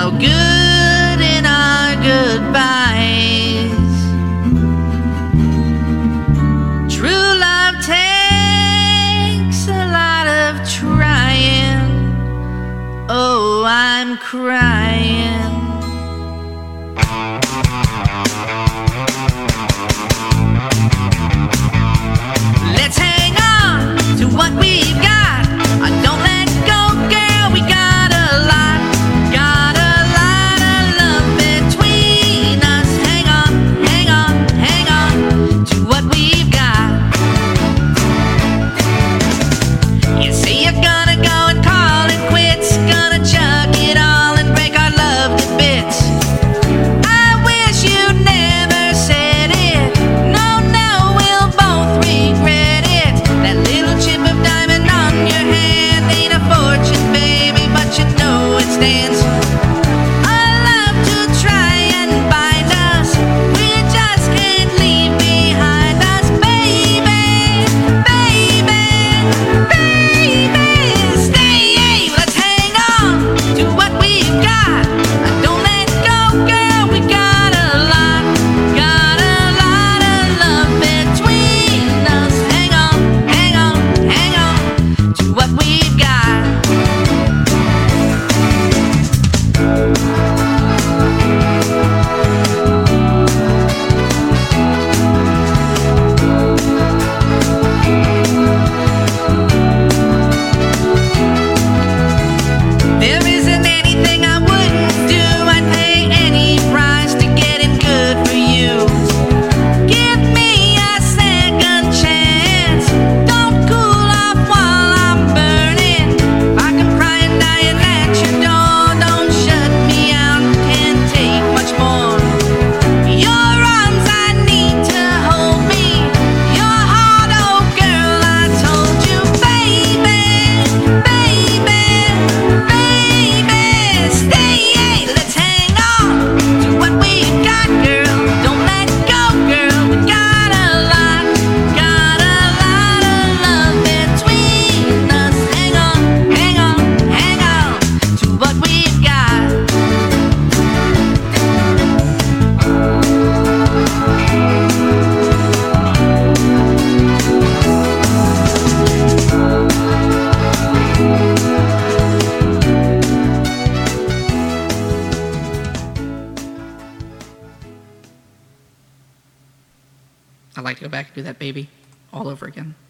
no good in our goodbyes. True love takes a lot of trying. Oh, I'm crying. Let's hang on to what we've got. Don't let go, girl, we got a lot of love between us. Hang on, hang on, hang on to what we've got. You say you're gonna go and call it quits, gonna chuck it all and break our love to bits. I wish you never said it. No, no, we'll both regret it. That little chip of diamond on your hand ain't a fortune, baby, but you know it stands. A love to try and bind us, we just can't leave behind us, baby, baby, baby. Stay, let's hang on to what we've got. Don't let go, girl, we got a lot of love between us. Hang on, hang on, hang on to what we've got. There isn't anything I wouldn't do. I'd pay any price to get in good for you. Give me a second chance. Don't cool off while I'm burning. If I can cry and die and at your door, don't shut me out. Can't take much more. Your arms, I need to hold me. Your heart, oh girl, I told you, baby, baby, baby. Stay, let's hang on to what we've got, girl. Don't let go, girl. We got a lot of love between us. Hang on, hang on, hang on to what we've got. I'd like to go back and do that baby all over again.